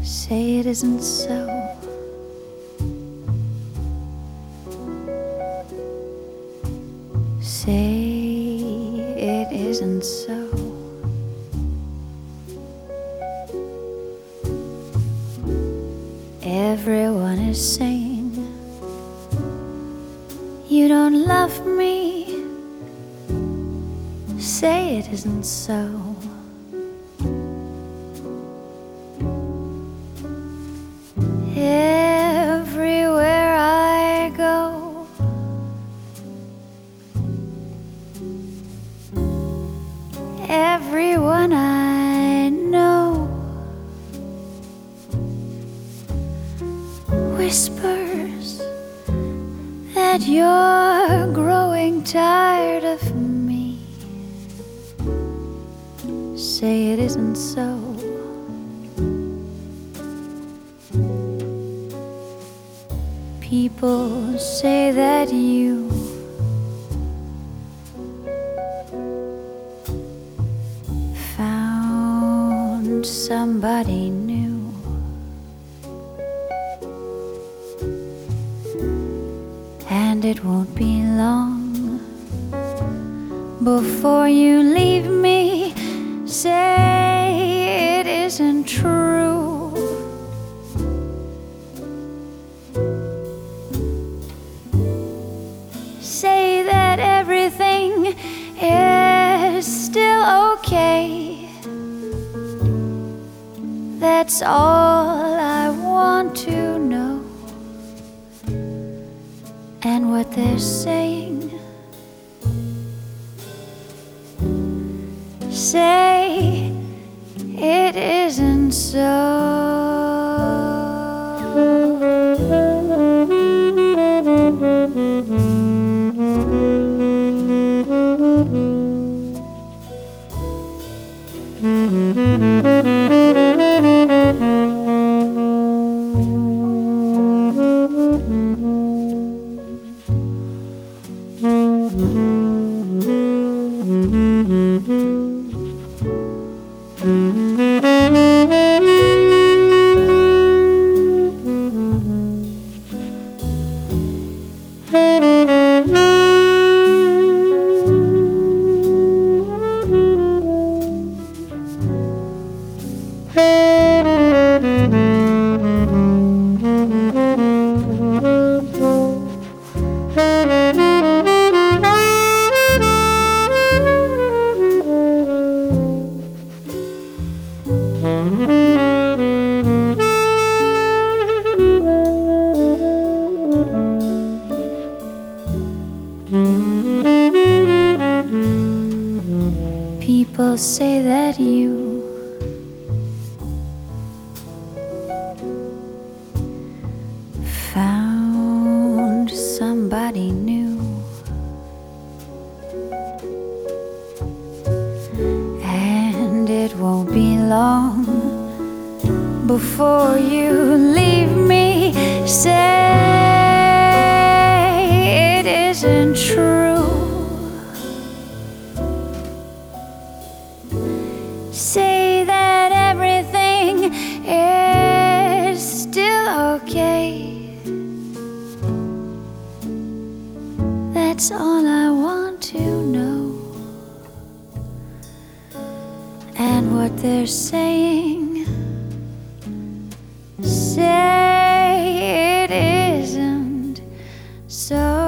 Say it isn't so. Say it isn't so. Everyone is saying you don't love me. Say it isn't so. Everywhere I go, everyone I know whispers that you're growing tired of me. Say it isn't so. People say that you found somebody new, and it won't be long before you leave me. Say it isn't true. Say that everything is still okay. That's all I want to know. And what they're saying, say it isn't so. People say that you found somebody new, and it won't be long before you leave me. Say it isn't true. Say that everything is still okay. That's all I want to know. And what they're saying, say it isn't so.